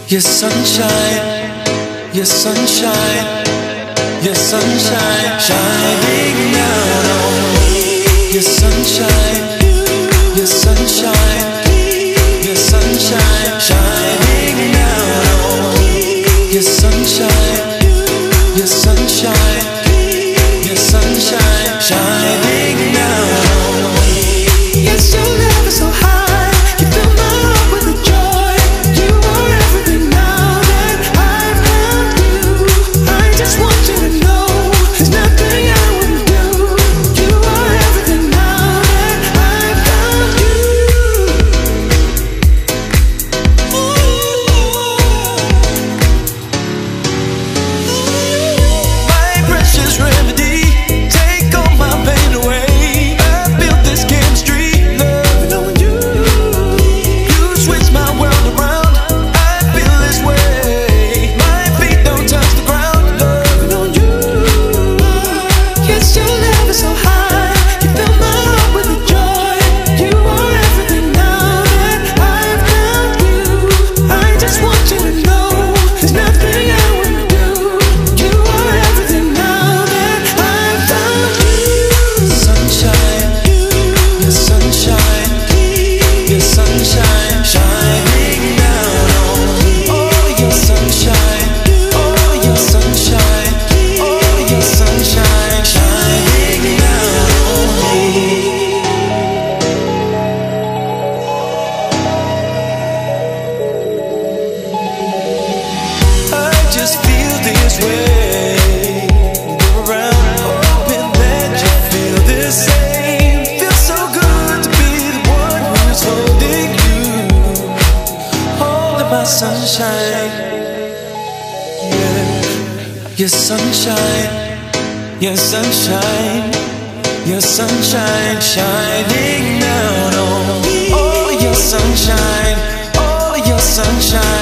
Your sunshine, your sunshine, your sunshine shining down on me. Your sunshine, your sunshine, your sunshine shining down on me. Your sunshine, your sunshine, your sunshine shining down on me. Yes, your love is so high, you fill my heart with the joy. You are everything now that I've found you. I just want you to know there's nothing I wouldn't do. You are everything now that I've found you. My precious remedy, take all my pain away. I built this chemistry, loving on you. You switch my world around, I feel this way. My feet don't touch the ground, loving on you. Yes, your love is so high, you fill my heart with the joy. You are everything now that I've found you. I just want you to know there's nothing I wouldn't do. You are everything now that I've found you. Sunshine, your sunshine, your sunshine shining down on me. Oh, your sunshine, oh, your sunshine, oh, your sunshine shining down on me. I just feel this way. You're around, hoping that you feel the same. Feels so good to be the one who's holding you, holding my sunshine. Yeah, your sunshine, your sunshine, your sunshine shining down on me. Oh, your sunshine, oh, your sunshine.